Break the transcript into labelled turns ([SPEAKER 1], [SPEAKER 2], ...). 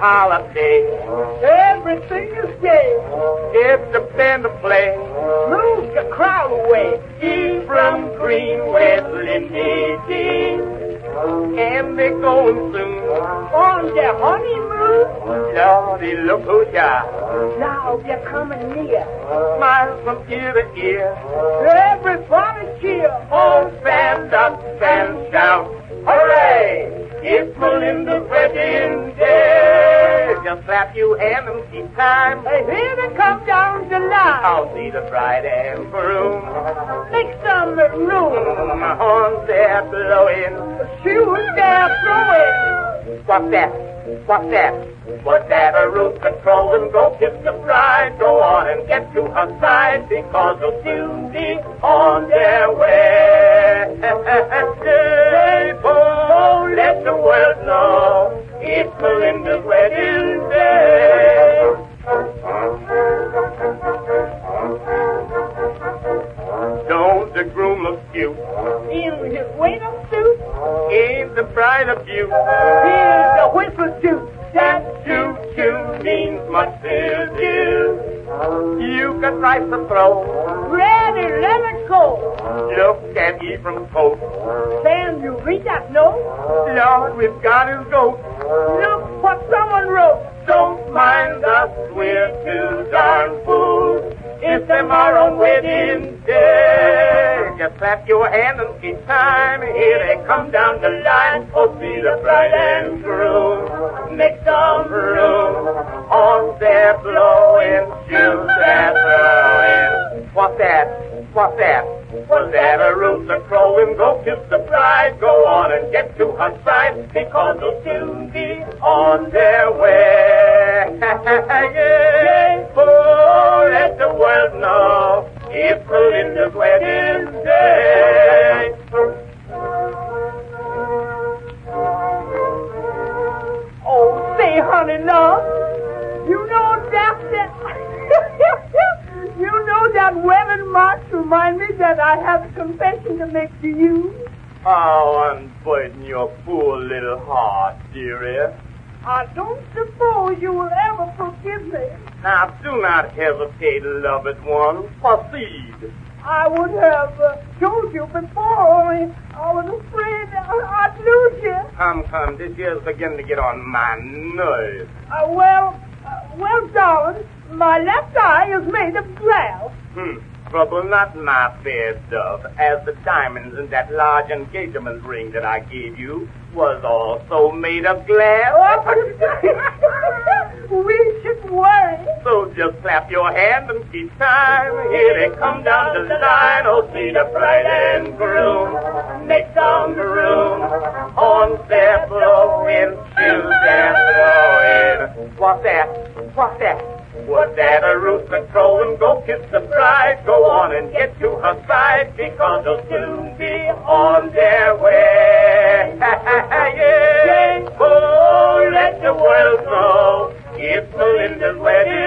[SPEAKER 1] holiday.
[SPEAKER 2] Everything is gay.
[SPEAKER 1] It's the band to play.
[SPEAKER 2] Move the crowd away.
[SPEAKER 1] Ephraim Green, West Lindy Dean. And they're going soon
[SPEAKER 2] On their honeymoon.
[SPEAKER 1] Lordy, look who's here.
[SPEAKER 2] Now they're coming near.
[SPEAKER 1] Smile from ear to ear.
[SPEAKER 2] Everybody cheer.
[SPEAKER 1] Oh, stand up and shout. Hooray! It's Melinda's wedding day. Just clap your hands and keep time.
[SPEAKER 2] Hey, here they come down the line.
[SPEAKER 1] I'll see the bride and groom.
[SPEAKER 2] Make some room.
[SPEAKER 1] My horns they're blowing.
[SPEAKER 2] Shoes they're throwing.
[SPEAKER 1] What's that? What's that? Was that a roof controlling? Go kiss the bride. Go on and get to her side because they'll soon be on their way. Oh, let the world know it's Melinda's wedding day. Don't the groom look cute?
[SPEAKER 2] In his waiter suit.
[SPEAKER 1] Ain't the bride a beaut?
[SPEAKER 2] Here's the whistle toot.
[SPEAKER 1] That choo-choo means much to do. You got rice to throw.
[SPEAKER 2] Ready, let it go.
[SPEAKER 1] Look at Ephraim's coat.
[SPEAKER 2] Can you read that note?
[SPEAKER 1] Lord, we've got his goat.
[SPEAKER 2] Look what someone wrote.
[SPEAKER 1] Don't mind us, we're two darn fools. It's tomorrow wedding day. Just clap your hand and keep time. Here they come down the line. Oh, see the bride and groom. Make some room. Horns they're blowing, shoes they're throwing. What's that? What's that? Was that a rooster crowing? Go kiss the bride. Go on and get to her side because they'll soon be on their way. Yeah. Oh, let the world know it's Melinda's wedding day.
[SPEAKER 2] Oh, say, honey, love, you know that you know that wedding march remind me that I have a confession to make to you.
[SPEAKER 1] Oh, unburden your poor little heart, dearie.
[SPEAKER 2] I don't suppose you will ever forgive me.
[SPEAKER 1] Now, do not hesitate, loved one. Proceed.
[SPEAKER 2] I would have told you before, only I was afraid I'd lose you.
[SPEAKER 1] Come, this year's beginning to get on my nerves.
[SPEAKER 2] Well, darling, my left eye is made of glass.
[SPEAKER 1] Trouble not, my fair dove, as the diamonds in that large engagement ring that I gave you was also made of glass.
[SPEAKER 2] We should worry.
[SPEAKER 1] So just clap your hand and keep time. Here they come down the line. Oh, see the bride and groom. Make some room. Horns they're blowing, shoes they're throwing. What's that? What's that? Was that a rooster crowing? Go kiss the bride. Go on and get to her side because they'll soon be on their way. Yeah. Oh, let the world know it's Melinda's wedding